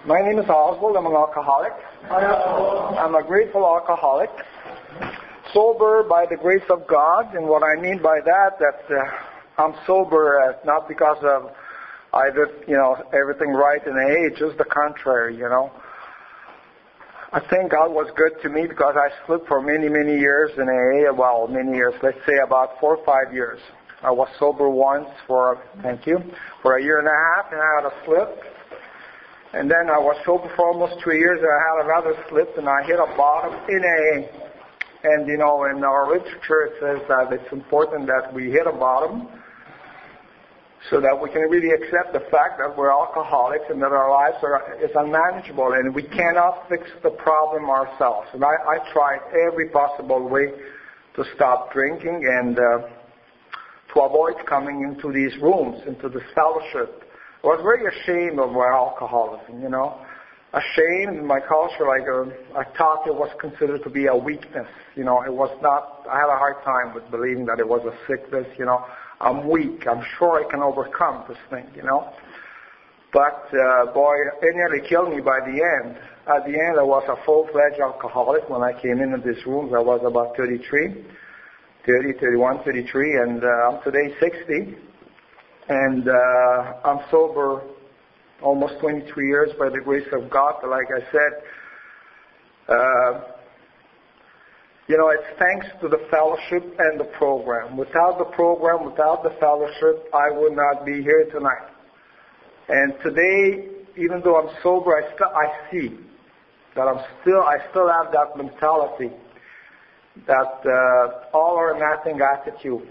My name is Oswald. I'm an alcoholic. I'm a grateful alcoholic. Sober by the grace of God. And what I mean by that I'm sober not because of I did, everything right in AA, just the contrary, I think God was good to me because I slipped for many, many years in AA. Well, many years, let's say about 4 or 5 years. I was sober once for a year and a half, and I had a slip. And then I was sober for almost 3 years, and I had another slip, and I hit a bottom in AA. And, in our literature it says that it's important that we hit a bottom so that we can really accept the fact that we're alcoholics and that our lives is unmanageable, and we cannot fix the problem ourselves. And I tried every possible way to stop drinking and to avoid coming into these rooms, into this fellowship. I was very ashamed of my alcoholism, Ashamed in my culture, I thought it was considered to be a weakness. It was not, I had a hard time with believing that it was a sickness, I'm weak. I'm sure I can overcome this thing, But, it nearly killed me by the end. At the end, I was a full-fledged alcoholic. When I came into these rooms, I was about 31, 33, and I'm today 60. And I'm sober almost 23 years by the grace of God. But like I said, it's thanks to the fellowship and the program. Without the program, without the fellowship, I would not be here tonight. And today, even though I'm sober, I see that I still have that mentality, that all or nothing attitude.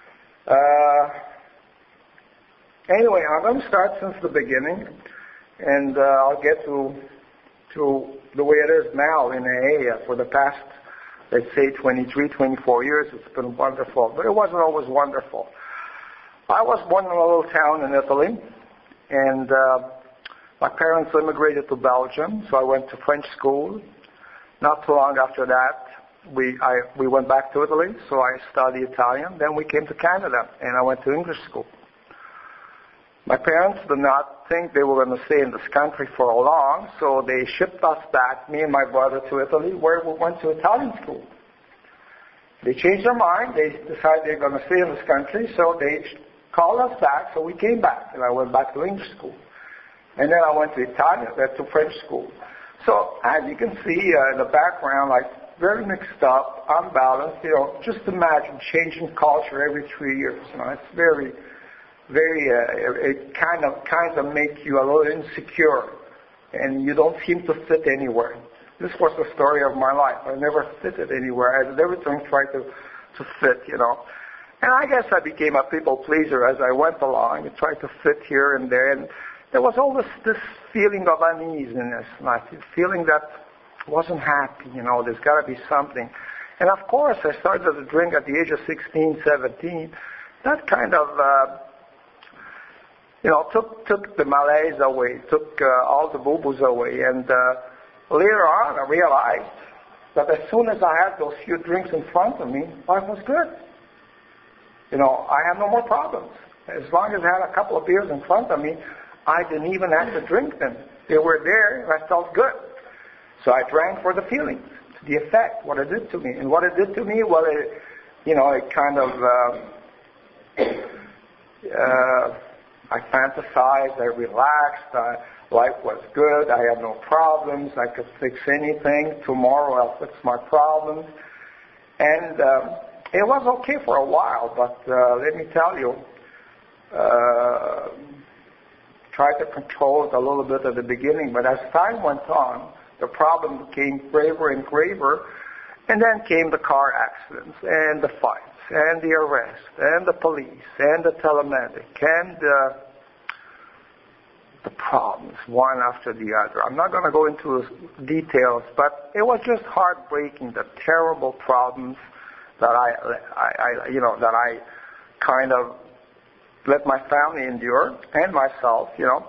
Anyway, I'm going to start since the beginning, and I'll get to the way it is now in AA for the past, let's say, 23, 24 years. It's been wonderful, but it wasn't always wonderful. I was born in a little town in Italy, and my parents immigrated to Belgium, so I went to French school. Not too long after that, we went back to Italy, so I studied Italian. Then we came to Canada, and I went to English school. My parents did not think they were going to stay in this country for long, so they shipped us back, me and my brother, to Italy, where we went to Italian school. They changed their mind. They decided they're going to stay in this country, so they called us back, so we came back, and I went back to English school. And then I went to to French school. So, as you can see in the background, very mixed up, unbalanced, just imagine changing culture every 3 years. It's very... it kind of makes you a little insecure, and you don't seem to fit anywhere. This was the story of my life. I never fitted anywhere. I did everything tried to fit, And I guess I became a people pleaser as I went along. I tried to fit here and there, and there was always this feeling of uneasiness, feeling that I wasn't happy. There's got to be something. And of course, I started to drink at the age of 16, 17. That kind of took the malaise away, took all the boo-boos away. And later on, I realized that as soon as I had those few drinks in front of me, life was good. I had no more problems. As long as I had a couple of beers in front of me, I didn't even have to drink them. They were there, and I felt good. So I drank for the feelings, the effect, what it did to me. And what it did to me, well, it kind of... I fantasized, I relaxed, life was good, I had no problems, I could fix anything, tomorrow I'll fix my problems. And it was okay for a while, but let me tell you, tried to control it a little bit at the beginning, but as time went on, the problem became graver and graver, and then came the car accidents, and the fights, and the arrest, and the police, and the telemedic, and the problems, one after the other. I'm not going to go into details, but it was just heartbreaking, the terrible problems that I kind of let my family endure, and myself,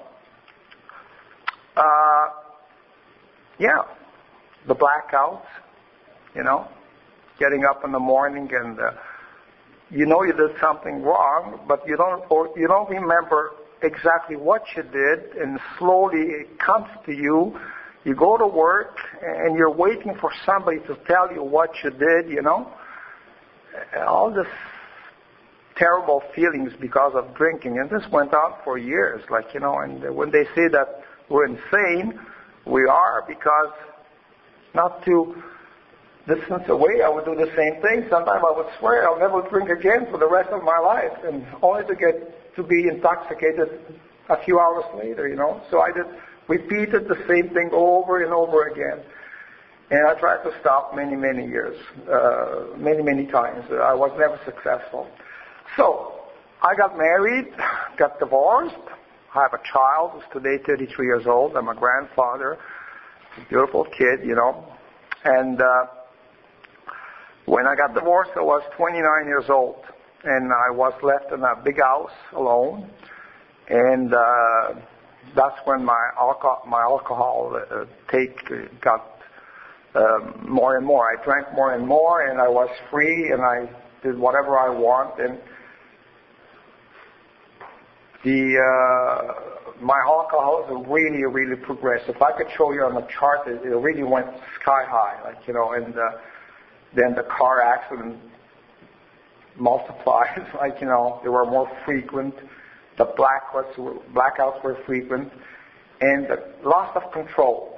the blackouts, getting up in the morning and you did something wrong, but you don't remember exactly what you did, and slowly it comes to you. You go to work, and you're waiting for somebody to tell you what you did, All this terrible feelings because of drinking. And this went on for years, and when they say that we're insane, we are, because not to distance away, I would do the same thing. Sometimes I would swear I'll never drink again for the rest of my life, and only to get to be intoxicated a few hours later, So I repeated the same thing over and over again. And I tried to stop many, many years, many times. I was never successful. So I got married, got divorced. I have a child who's today 33 years old. I'm a grandfather, a beautiful kid, And when I got divorced, I was 29 years old, and I was left in a big house alone. And that's when my alcohol take got more and more. I drank more and more, and I was free, and I did whatever I want. And my alcoholism really, really progressed. If I could show you on the chart, it really went sky high, and then the car accident multiplied, they were more frequent. The blackouts were frequent, and the loss of control.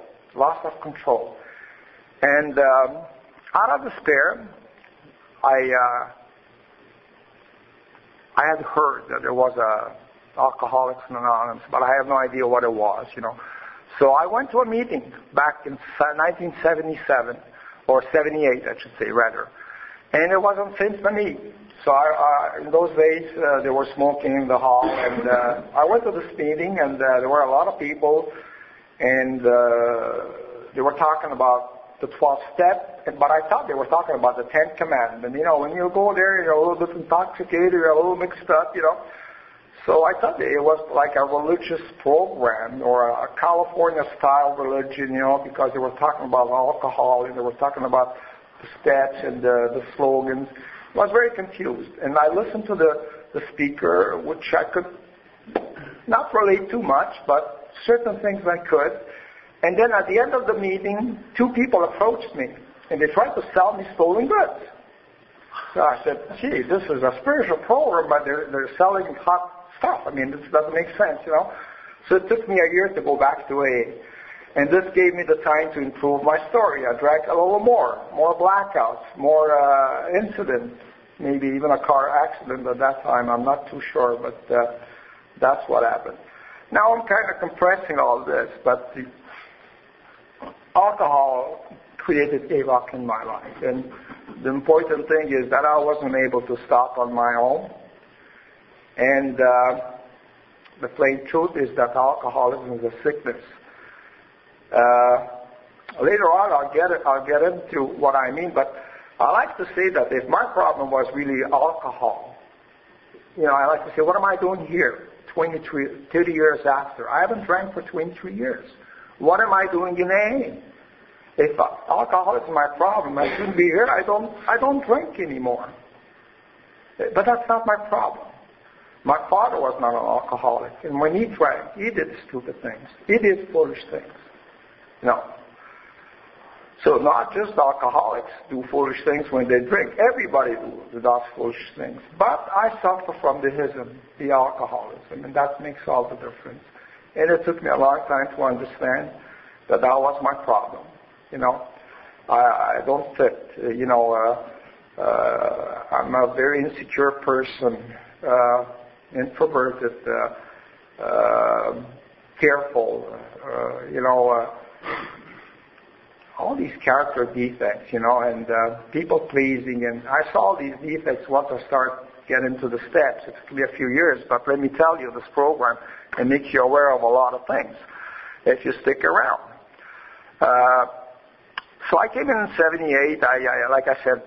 And out of despair, I had heard that there was a Alcoholics Anonymous, but I have no idea what it was, So I went to a meeting back in 1977, or 78, I should say, rather. And it was on Saint Denis. So in those days, they were smoking in the hall, and I went to this meeting, and there were a lot of people, and they were talking about the 12th step, but I thought they were talking about the 10th commandment. And, when you go there, you're a little bit intoxicated, you're a little mixed up, So I thought it was like a religious program or a California-style religion, because they were talking about alcohol and they were talking about the steps and the slogans. I was very confused. And I listened to the speaker, which I could not relate too much, but certain things I could. And then at the end of the meeting, two people approached me, and they tried to sell me stolen goods. So I said, gee, this is a spiritual program, but they're selling hot stuff. This doesn't make sense, So it took me a year to go back to AA. And this gave me the time to improve my story. I drank a little more blackouts, more incidents, maybe even a car accident at that time. I'm not too sure, but that's what happened. Now I'm kind of compressing all this, but the alcohol created havoc in my life. And the important thing is that I wasn't able to stop on my own. And the plain truth is that alcoholism is a sickness. Later on, I'll get into what I mean, but I like to say that if my problem was really alcohol, I like to say, what am I doing here 30 years after? I haven't drank for 23 years. What am I doing in AA? If alcohol is my problem, I shouldn't be here. I don't drink anymore. But that's not my problem. My father was not an alcoholic, and when he drank, he did stupid things. He did foolish things. No. So not just alcoholics do foolish things when they drink. Everybody does foolish things. But I suffer from the alcoholism, and that makes all the difference. And it took me a long time to understand that was my problem. I don't fit. I'm a very insecure person, introverted, careful, all these character defects, and people pleasing, and I saw these defects once I started getting into the steps. It took me a few years, but let me tell you, this program, it makes you aware of a lot of things if you stick around. So I came in 78. Like I said,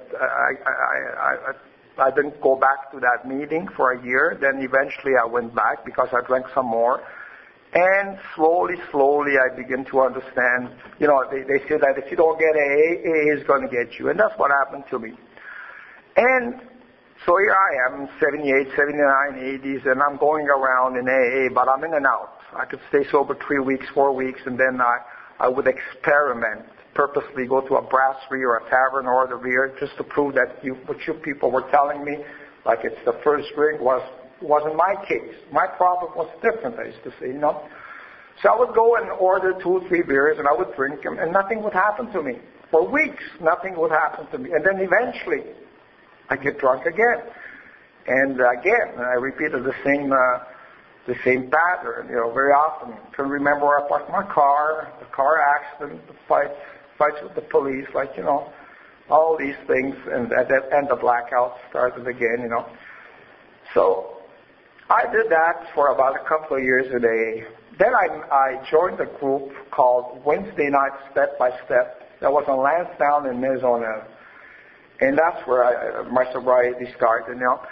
I didn't go back to that meeting for a year. Then eventually I went back because I drank some more. And slowly, I begin to understand. They say that if you don't get AA is going to get you. And that's what happened to me. And So here I am, 78, 79, 80s, and I'm going around in AA, but I'm in and out. I could stay sober 3 weeks, 4 weeks, and then I would experiment, purposely go to a brasserie or a tavern, order beer, just to prove that what you people were telling me, like it's the first drink, wasn't my case. My problem was different, I used to say, you know. So I would go and order 2, 3 beers, and I would drink them, and nothing would happen to me. For weeks, nothing would happen to me. And then eventually, I get drunk again. And again, I repeated the same pattern, you know, very often. Couldn't remember where I parked my car, the car accident, the fights with the police, like, you know, all these things. And the blackout started again, you know. So I did that for about a couple of years a day. Then I joined a group called Wednesday Night Step by Step. That was on Lansdowne in Arizona. And that's where my sobriety started, you know.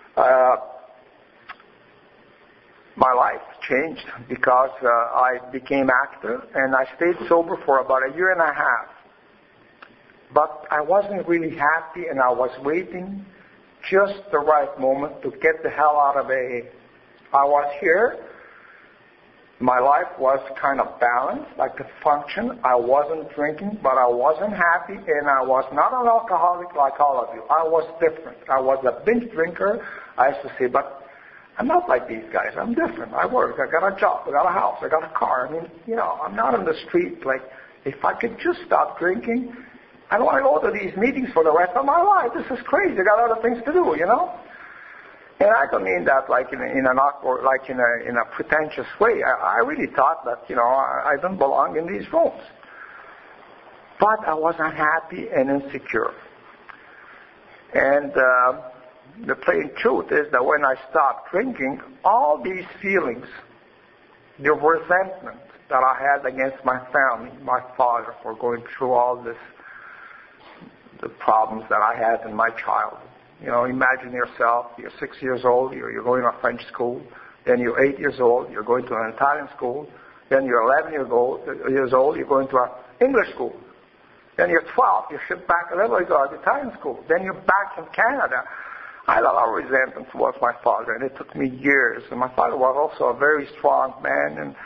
My life changed because I became active, and I stayed sober for about a year and a half. But I wasn't really happy, and I was waiting just the right moment to get the hell out of AA. I was here. My life was kind of balanced. I could function. I wasn't drinking, but I wasn't happy, and I was not an alcoholic like all of you. I was different. I was a binge drinker, I used to say, but I'm not like these guys. I'm different. I work. I got a job. I got a house. I got a car. I mean, you know, I'm not on the street. Like, if I could just stop drinking, I don't want to go to these meetings for the rest of my life. This is crazy. I got other things to do, you know? And I don't mean that like in an awkward, like in a pretentious way. I really thought that, you know, I don't belong in these rooms. But I was unhappy and insecure. And the plain truth is that when I stopped drinking, all these feelings, the resentment that I had against my family, my father, for going through all this, the problems that I had in my childhood. You know, imagine yourself, you're 6 years old, you're going to a French school, then you're 8 years old, you're going to an Italian school, then you're 11 years old, you're going to an English school. Then you're 12, you shift back a level, you go to the Italian school. Then you're back in Canada. I had a lot of resentment towards my father, and it took me years. And my father was also a very strong man, and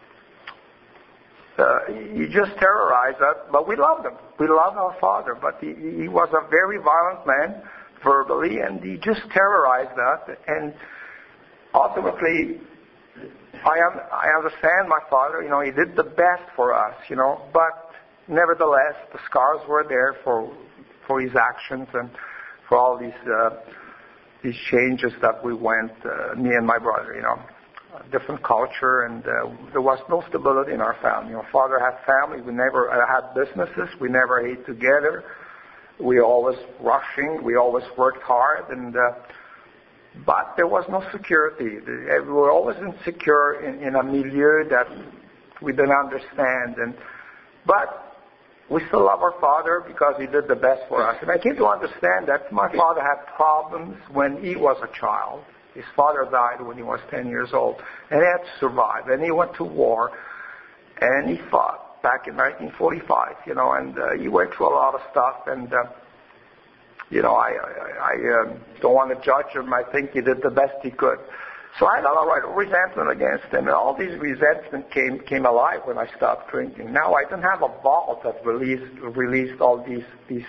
he just terrorized us, but we loved him. We loved our father, but he was a very violent man, verbally, and he just terrorized us. And ultimately, I understand my father. You know, he did the best for us. You know, but nevertheless, the scars were there for his actions and for all these changes that we went. Me and my brother. You know, a different culture, and there was no stability in our family. You know, father had family. We never had businesses. We never ate together. We always rushing. We always worked hard, and but there was no security. We were always insecure in a milieu that we didn't understand. But we still love our father because he did the best for us. And I came to understand that my father had problems when he was a child. His father died when he was 10 years old, and he had to survive. And he went to war, and he fought back in 1945, you know, and he went through a lot of stuff, and, you know, I don't want to judge him. I think he did the best he could. So I had a lot of resentment against him, and all these resentment came alive when I stopped drinking. Now I didn't have a vault that released all these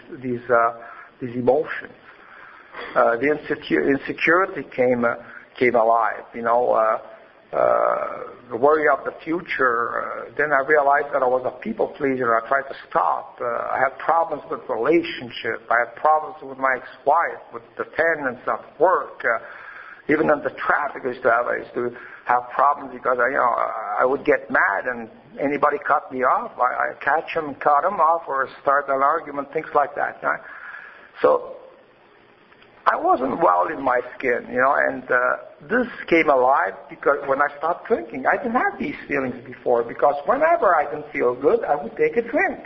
emotions. The insecurity came alive, you know, the worry of the future. Then I realized that I was a people pleaser. I tried to stop. I had problems with relationship. I had problems with my ex-wife, with the attendance at work. Even in the traffic I used to have problems because I would get mad and anybody cut me off. I catch him, cut him off, or start an argument, things like that. Right? So I wasn't well in my skin, you know, and this came alive because when I stopped drinking, I didn't have these feelings before, because whenever I didn't feel good, I would take a drink.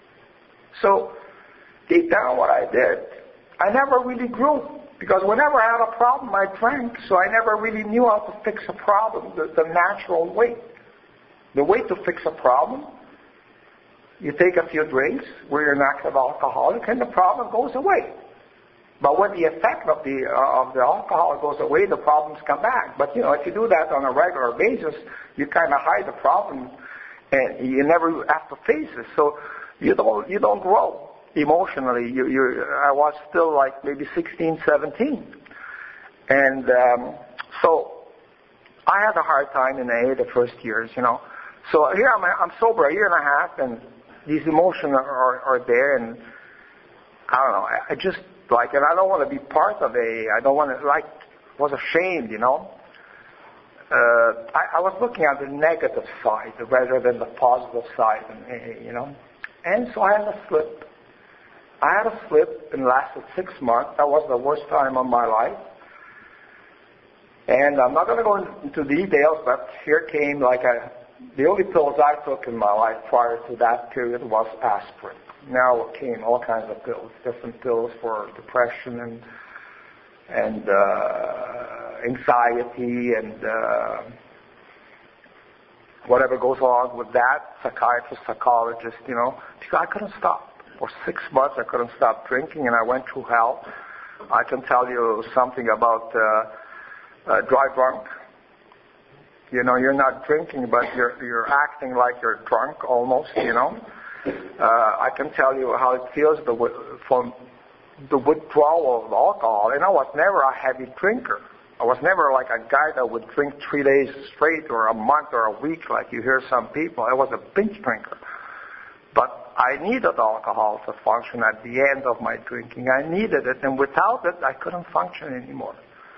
So deep down what I did, I never really grew, because whenever I had a problem, I drank, so I never really knew how to fix a problem the natural way. The way to fix a problem, you take a few drinks where you're an active alcoholic, and the problem goes away. But when the effect of the alcohol goes away, the problems come back. But if you do that on a regular basis, you kind of hide the problem, and you never have to face it. So you don't grow emotionally. I was still like maybe 16, 17, and so I had a hard time in AA the first years. So here I'm sober a year and a half, and these emotions are there, and I don't know. I just and I don't want to be part of AA. I don't want to, was ashamed, I was looking at the negative side rather than the positive side in AA, And so I had a slip. I had a slip and lasted 6 months. That was the worst time of my life. And I'm not going to go into details, but here came the only pills I took in my life prior to that period was aspirin. Now came all kinds of pills, different pills for depression and anxiety and whatever goes along with that, psychiatrist, psychologist, because I couldn't stop. For 6 months I couldn't stop drinking, and I went through hell. I can tell you something about dry drunk. You're not drinking, but you're acting like you're drunk almost, I can tell you how it feels from the withdrawal of alcohol. And I was never a heavy drinker. I was never like a guy that would drink 3 days straight or a month or a week like you hear some people. I was a binge drinker. But I needed alcohol to function at the end of my drinking. I needed it, and without it, I couldn't function anymore.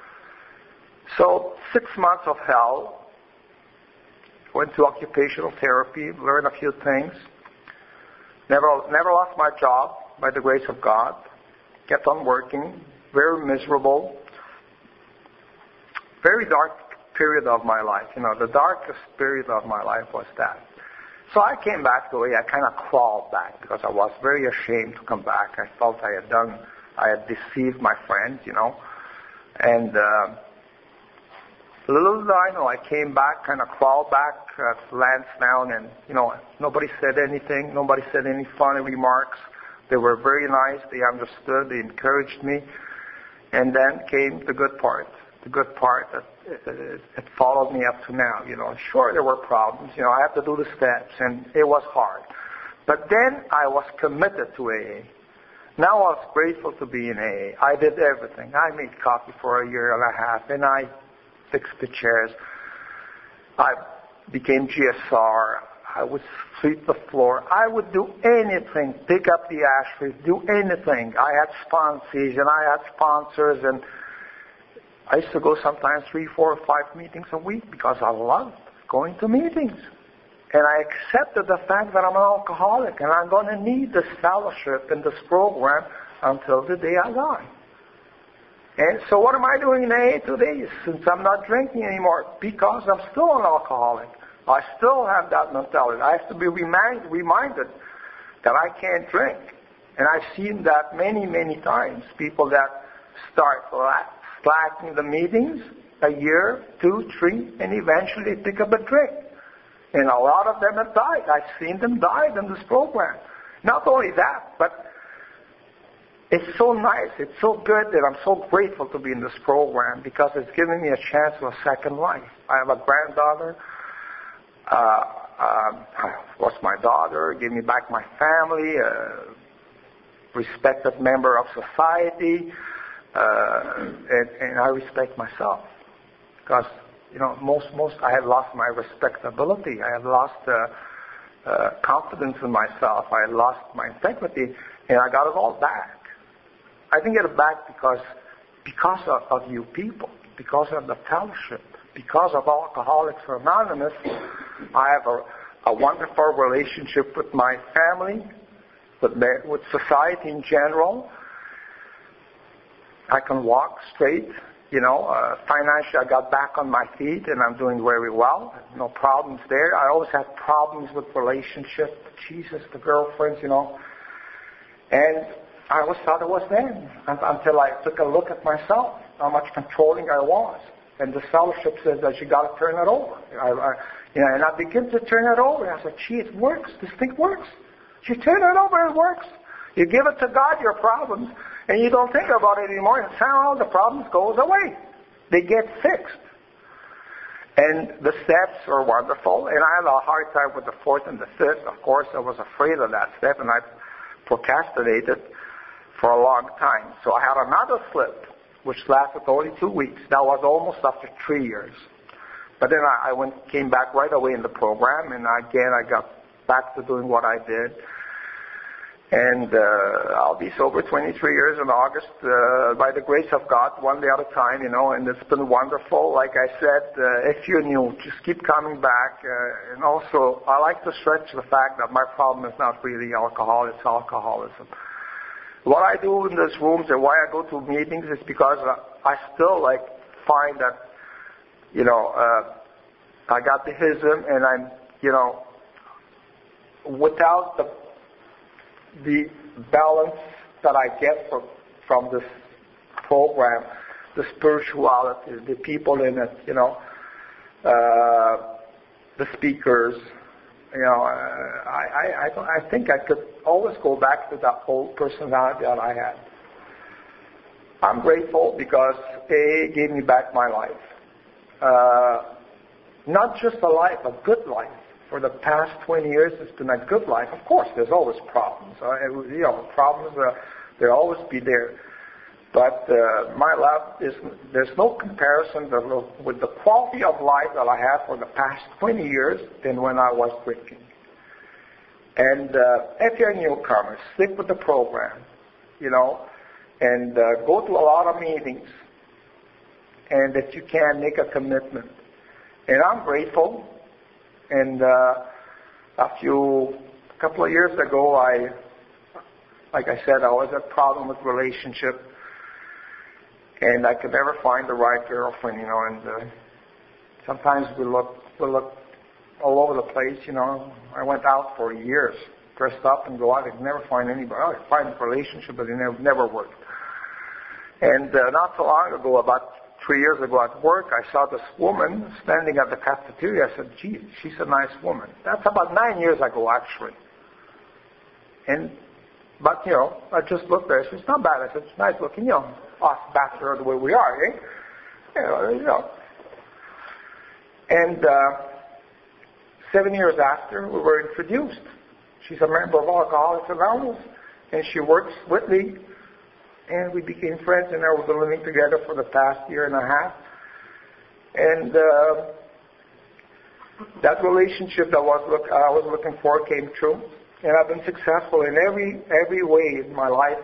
So 6 months of hell, went to occupational therapy, learned a few things. Never lost my job by the grace of God. Kept on working. Very miserable. Very dark period of my life. The darkest period of my life was that. So I came back to AA. I kind of crawled back because I was very ashamed to come back. I felt I had deceived my friends, And little did I know, I came back, kind of crawled back at Lansdowne, and, nobody said anything. Nobody said any funny remarks. They were very nice. They understood. They encouraged me. And then came the good part. The good part that it followed me up to now. Sure, there were problems. I had to do the steps, and it was hard. But then I was committed to AA. Now I was grateful to be in AA. I did everything. I made coffee for a year and a half, and I fixed the chairs. I became GSR. I would sweep the floor. I would do anything, pick up the ashtrays, do anything. I had sponsees and I had sponsors, and I used to go sometimes 3, 4, 5 meetings a week because I loved going to meetings. And I accepted the fact that I'm an alcoholic and I'm going to need this fellowship and this program until the day I die. And so what am I doing in AA today since I'm not drinking anymore? Because I'm still an alcoholic. I still have that mentality. I have to be reminded that I can't drink. And I've seen that many, many times. People that start slacking the meetings a year, 2, 3, and eventually pick up a drink. And a lot of them have died. I've seen them die in this program. Not only that, but it's so nice, it's so good that I'm so grateful to be in this program because it's given me a chance of a second life. I have a granddaughter. Lost my daughter, gave me back my family, respected member of society, and I respect myself because most I had lost my respectability. I had lost confidence in myself. I had lost my integrity, and I got it all back. I didn't get it back because of you people, because of the fellowship, because of Alcoholics Anonymous. I have a wonderful relationship with my family, with society in general. I can walk straight, financially I got back on my feet and I'm doing very well. No problems there. I always had problems with relationships, Jesus, the girlfriends, And I always thought it was them until I took a look at myself, how much controlling I was. And the fellowship says that you got to turn it over. And I begin to turn it over. And I said, gee, it works. This thing works. You turn it over, it works. You give it to God, your problems, And you don't think about it anymore, and somehow the problems goes away. They get fixed. And the steps are wonderful, and I had a hard time with the fourth and the fifth. Of course, I was afraid of that step, and I procrastinated for a long time. So I had another slip, which lasted only 2 weeks. That was almost after 3 years. But then I came back right away in the program, and again I got back to doing what I did. And I'll be sober 23 years in August, by the grace of God, one day at a time, and it's been wonderful. Like I said, if you're new, just keep coming back. And also, I like to stretch the fact that my problem is not really alcohol, it's alcoholism. What I do in these rooms and why I go to meetings is because I still find that, I got the ism, and I'm, without the balance that I get from this program, the spirituality, the people in it, the speakers, I think I could always go back to that old personality that I had. I'm grateful because AA gave me back my life. Not just a life, a good life. For the past 20 years, it's been a good life. Of course, there's always problems. Problems, they'll always be there. But my life there's no comparison with the quality of life that I have for the past 20 years than when I was drinking. And if you're a newcomer, stick with the program, and go to a lot of meetings. And if you can, make a commitment. And I'm grateful. And a couple of years ago, like I said, I was a problem with relationship, and I could never find the right girlfriend, and sometimes we look all over the place, I went out for years, dressed up and go out, I could never find anybody. I could find a relationship, but it never worked. And not so long ago, about 3 years ago at work, I saw this woman standing at the cafeteria. I said, gee, she's a nice woman. That's about 9 years ago, actually. But I just looked at her. She's not bad. I said, she's nice looking, us bachelor the way we are, eh? And 7 years after, we were introduced. She's a member of Alcoholics Anonymous, and she works with me. And we became friends, and we've been living together for the past year and a half. And that relationship that I was looking for came true. And I've been successful in every way in my life,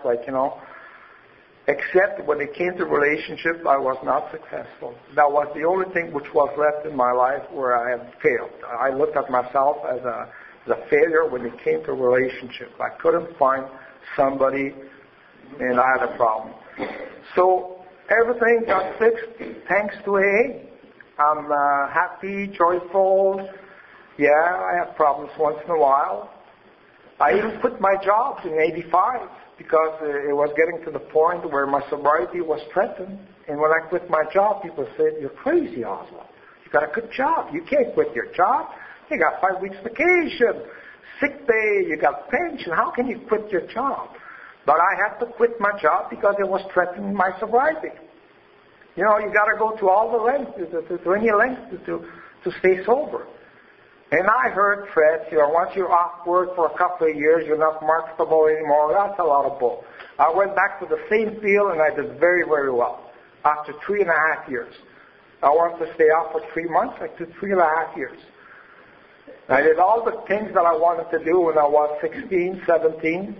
except when it came to relationship, I was not successful. That was the only thing which was left in my life where I had failed. I looked at myself as a failure when it came to relationship. I couldn't find somebody, and I had a problem. So everything got fixed thanks to AA. I'm happy, joyful. Yeah, I have problems once in a while. I even quit my job in 85 because it was getting to the point where my sobriety was threatened. And when I quit my job, people said, you're crazy, Oswald. You got a good job. You can't quit your job. You got 5 weeks vacation, sick pay, you got pension. How can you quit your job? But I had to quit my job because it was threatening my sobriety. You got to go to all the lengths, to any length to stay sober. And I heard threats, once you're off work for a couple of years, you're not marketable anymore. That's a lot of bull. I went back to the same field, and I did very, very well. After 3.5 years. I wanted to stay off for 3 months. I took 3.5 years. I did all the things that I wanted to do when I was 16, 17.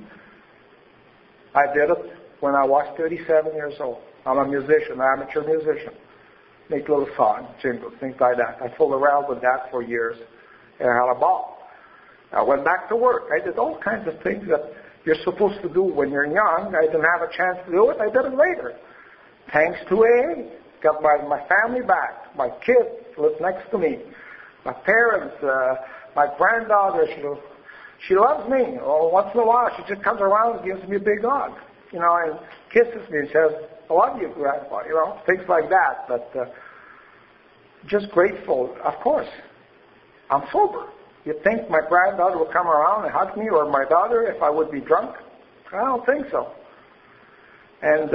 I did it when I was 37 years old. I'm a musician, an amateur musician. Make little songs, jingles, things like that. I fooled around with that for years, and I had a ball. I went back to work. I did all kinds of things that you're supposed to do when you're young. I didn't have a chance to do it. I did it later. Thanks to AA. Got my family back. My kids live next to me. My parents, my granddaughter, she loves me. Once in a while, she just comes around and gives me a big hug, and kisses me and says, I love you, Grandpa, things like that. But just grateful, of course. I'm sober. You think my granddaughter would come around and hug me, or my daughter, if I would be drunk? I don't think so. And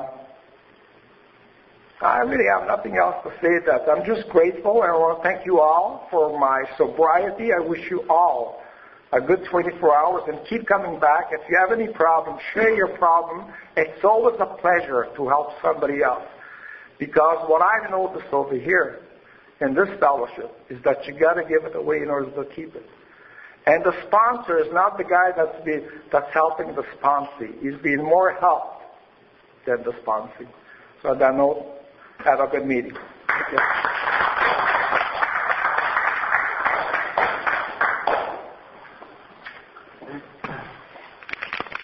I really have nothing else to say that. I'm just grateful, and I want to thank you all for my sobriety. I wish you all a good 24 hours, and keep coming back. If you have any problem, share your problem. It's always a pleasure to help somebody else. Because what I've noticed over here in this fellowship is that you got to give it away in order to keep it. And the sponsor is not the guy that's helping the sponsee. He's being more helped than the sponsee. So on that note, have a good meeting. Thank you.